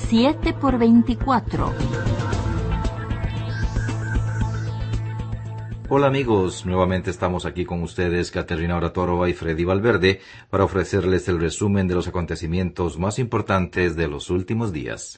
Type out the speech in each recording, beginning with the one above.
7x24. Hola amigos, nuevamente estamos aquí con ustedes, Caterina Oratorova y Freddy Valverde, para ofrecerles el resumen de los acontecimientos más importantes de los últimos días.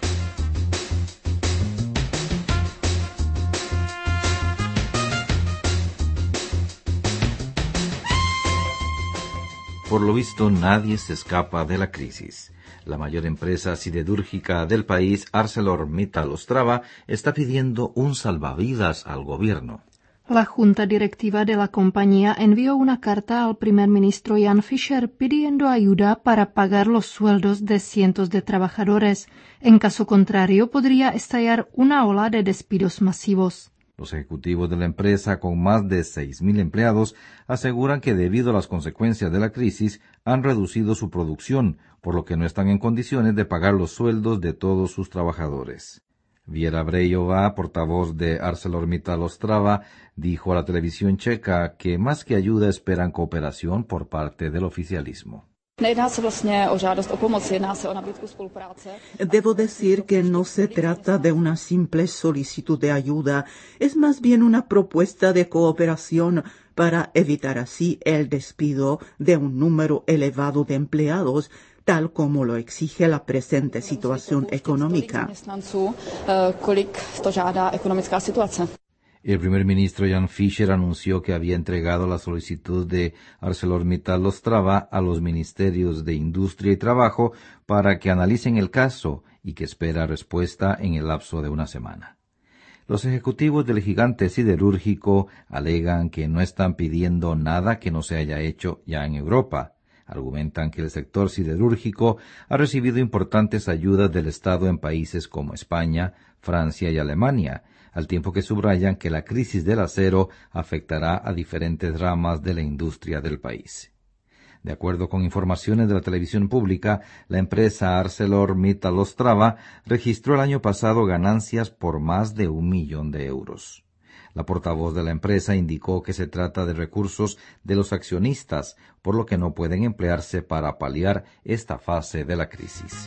Por lo visto, nadie se escapa de la crisis. La mayor empresa siderúrgica del país, ArcelorMittal Ostrava, está pidiendo un salvavidas al gobierno. La junta directiva de la compañía envió una carta al primer ministro Jan Fischer pidiendo ayuda para pagar los sueldos de cientos de trabajadores. En caso contrario, podría estallar una ola de despidos masivos. Los ejecutivos de la empresa, con más de 6.000 empleados, aseguran que debido a las consecuencias de la crisis han reducido su producción, por lo que no están en condiciones de pagar los sueldos de todos sus trabajadores. Věra Brejová, portavoz de ArcelorMittal Ostrava, dijo a la televisión checa que más que ayuda esperan cooperación por parte del oficialismo. Debo decir que no se trata de una simple solicitud de ayuda, es más bien una propuesta de cooperación para evitar así el despido de un número elevado de empleados, tal como lo exige la presente situación económica. El primer ministro Jan Fischer anunció que había entregado la solicitud de ArcelorMittal Ostrava a los ministerios de Industria y Trabajo para que analicen el caso y que espera respuesta en el lapso de una semana. Los ejecutivos del gigante siderúrgico alegan que no están pidiendo nada que no se haya hecho ya en Europa. Argumentan que el sector siderúrgico ha recibido importantes ayudas del Estado en países como España, Francia y Alemania, al tiempo que subrayan que la crisis del acero afectará a diferentes ramas de la industria del país. De acuerdo con informaciones de la televisión pública, la empresa ArcelorMittal Ostrava registró el año pasado ganancias por más de 1 millón de euros. La portavoz de la empresa indicó que se trata de recursos de los accionistas, por lo que no pueden emplearse para paliar esta fase de la crisis.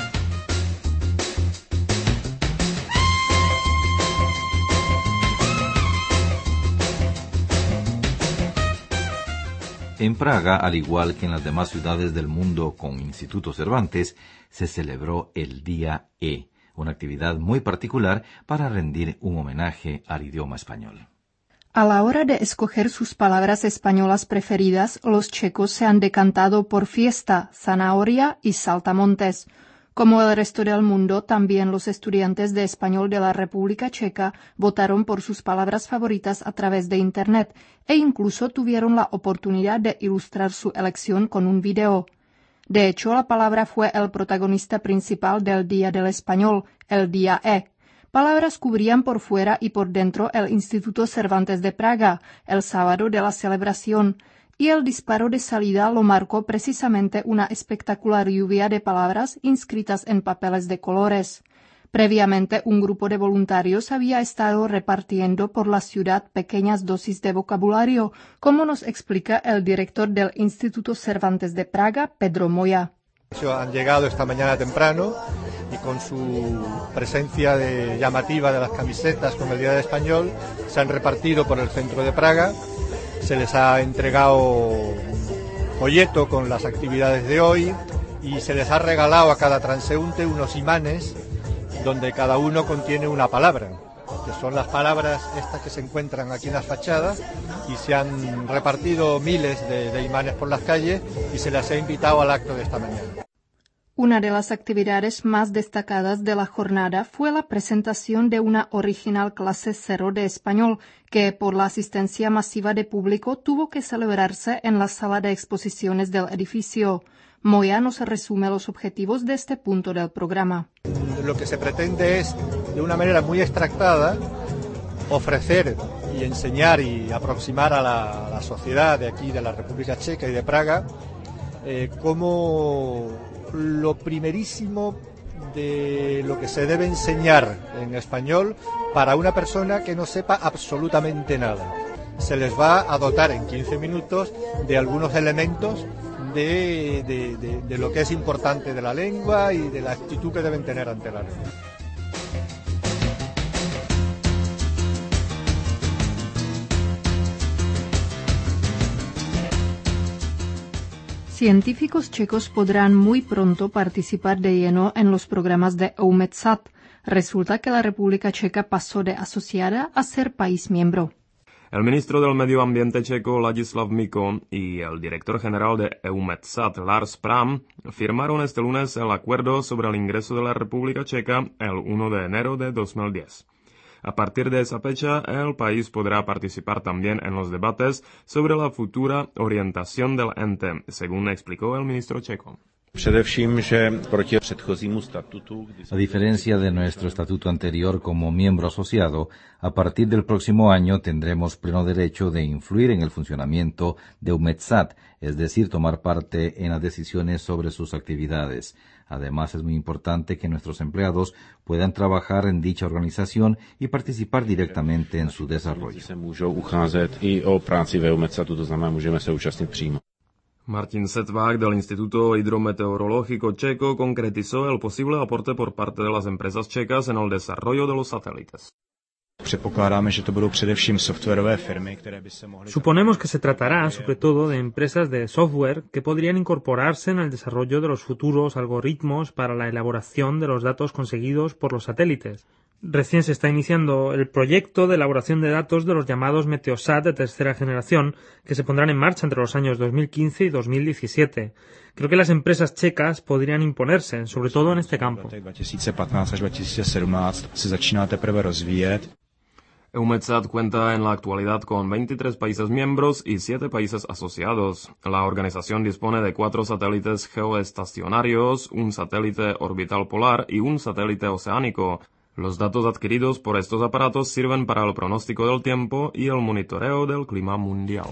En Praga, al igual que en las demás ciudades del mundo con Instituto Cervantes, se celebró el Día E, una actividad muy particular para rendir un homenaje al idioma español. A la hora de escoger sus palabras españolas preferidas, los checos se han decantado por fiesta, zanahoria y saltamontes. Como el resto del mundo, también los estudiantes de español de la República Checa votaron por sus palabras favoritas a través de Internet e incluso tuvieron la oportunidad de ilustrar su elección con un video. De hecho, la palabra fue el protagonista principal del Día del Español, el Día E. Palabras cubrían por fuera y por dentro el Instituto Cervantes de Praga, el sábado de la celebración, y el disparo de salida lo marcó precisamente una espectacular lluvia de palabras inscritas en papeles de colores. Previamente, un grupo de voluntarios había estado repartiendo por la ciudad pequeñas dosis de vocabulario, como nos explica el director del Instituto Cervantes de Praga, Pedro Moya. Han llegado esta mañana temprano y con su presencia llamativa de las camisetas con el Día del Español se han repartido por el centro de Praga. Se les ha entregado un folleto con las actividades de hoy y se les ha regalado a cada transeúnte unos imanes donde cada uno contiene una palabra, que son las palabras estas que se encuentran aquí en las fachadas, y se han repartido miles de imanes por las calles y se les ha invitado al acto de esta mañana. Una de las actividades más destacadas de la jornada fue la presentación de una original clase 0 de español, que por la asistencia masiva de público tuvo que celebrarse en la sala de exposiciones del edificio. Moya nos resume los objetivos de este punto del programa. Lo que se pretende es, de una manera muy extractada, ofrecer y enseñar y aproximar a la sociedad de aquí, de la República Checa y de Praga, cómo lo primerísimo de lo que se debe enseñar en español para una persona que no sepa absolutamente nada. Se les va a dotar en 15 minutos de algunos elementos de lo que es importante de la lengua y de la actitud que deben tener ante la lengua. Científicos checos podrán muy pronto participar de lleno en los programas de EUMETSAT. Resulta que la República Checa pasó de asociada a ser país miembro. El ministro del Medio Ambiente checo Ladislav Miko y el director general de EUMETSAT Lars Pram firmaron este lunes el acuerdo sobre el ingreso de la República Checa el 1 de enero de 2010. A partir de esa fecha, el país podrá participar también en los debates sobre la futura orientación del ente, según explicó el ministro checo. A diferencia de nuestro estatuto anterior como miembro asociado, a partir del próximo año tendremos pleno derecho de influir en el funcionamiento de EUMETSAT, es decir, tomar parte en las decisiones sobre sus actividades. Además, es muy importante que nuestros empleados puedan trabajar en dicha organización y participar directamente en su desarrollo. Martin Setvák del Instituto Hidrometeorológico Checo concretizó el posible aporte por parte de las empresas checas en el desarrollo de los satélites. Suponemos que se tratará, sobre todo, de empresas de software que podrían incorporarse en el desarrollo de los futuros algoritmos para la elaboración de los datos conseguidos por los satélites. Recién se está iniciando el proyecto de elaboración de datos de los llamados Meteosat de tercera generación, que se pondrán en marcha entre los años 2015 y 2017. Creo que las empresas checas podrían imponerse, sobre todo en este campo. EUMETSAT cuenta en la actualidad con 23 países miembros y 7 países asociados. La organización dispone de 4 satélites geoestacionarios, un satélite orbital polar y un satélite oceánico. Los datos adquiridos por estos aparatos sirven para el pronóstico del tiempo y el monitoreo del clima mundial.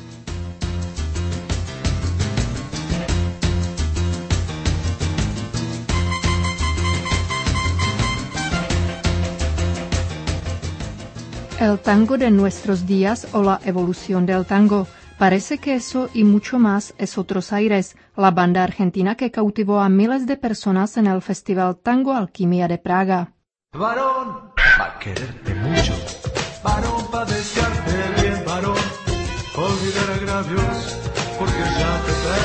El tango de nuestros días o la evolución del tango. Parece que eso y mucho más es Otros Aires, la banda argentina que cautivó a miles de personas en el Festival Tango Alquimia de Praga. Varón, pa' quererte mucho, varón, pa' desearte bien, varón, olvidar agravios, porque ya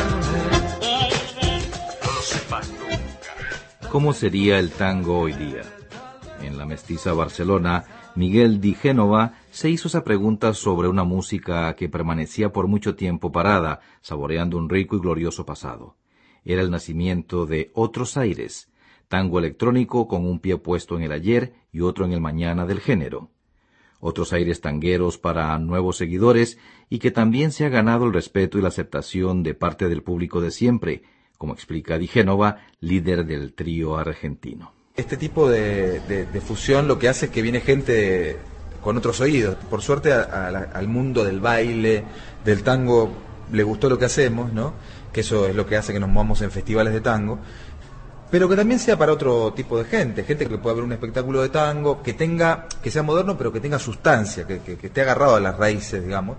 te perdoné. No lo sepas nunca. ¿Cómo sería el tango hoy día? En la mestiza Barcelona, Miguel Di Génova se hizo esa pregunta sobre una música que permanecía por mucho tiempo parada, saboreando un rico y glorioso pasado. Era el nacimiento de Otros Aires, tango electrónico con un pie puesto en el ayer y otro en el mañana del género. Otros aires tangueros para nuevos seguidores y que también se ha ganado el respeto y la aceptación de parte del público de siempre, como explica Di Génova, líder del trío argentino. Este tipo de fusión lo que hace es que viene gente con otros oídos. Por suerte al mundo del baile, del tango, le gustó lo que hacemos, ¿no? Que eso es lo que hace que nos movamos en festivales de tango. Pero que también sea para otro tipo de gente que pueda ver un espectáculo de tango, que sea moderno, pero que tenga sustancia, que esté agarrado a las raíces, digamos,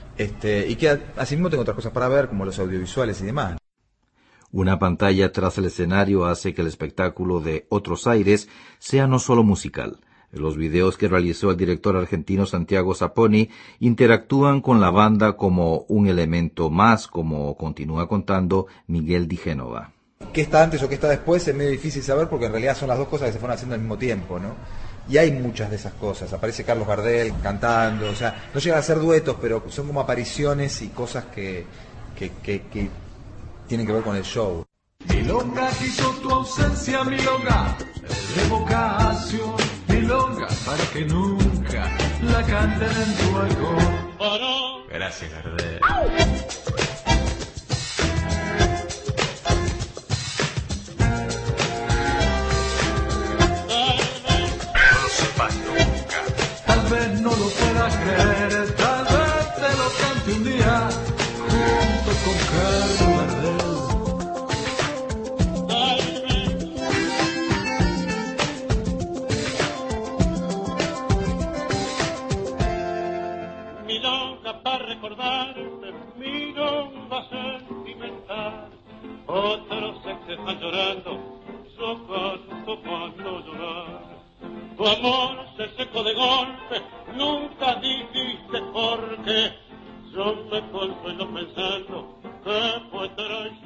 y que asimismo tenga otras cosas para ver, como los audiovisuales y demás. Una pantalla tras el escenario hace que el espectáculo de Otros Aires sea no solo musical. Los videos que realizó el director argentino Santiago Zapponi interactúan con la banda como un elemento más, como continúa contando Miguel Di Génova. ¿Qué está antes o qué está después? Es medio difícil saber porque en realidad son las dos cosas que se fueron haciendo al mismo tiempo, ¿no? Y hay muchas de esas cosas. Aparece Carlos Gardel cantando, o sea, no llegan a ser duetos, pero son como apariciones y cosas que tienen que ver con el show. Milonga quiso tu ausencia, milonga, de vocación, milonga, para que nunca la canten en tu balcón. Gracias, Gardel. Tal vez no lo puedas creer, tal vez te lo cante un día junto con Carlos Gardel. Milonga para recordarte, milonga. cuando llorar. Tu amor se secó de golpe, nunca dijiste por qué. Yo me consuelo pensando que fue traición.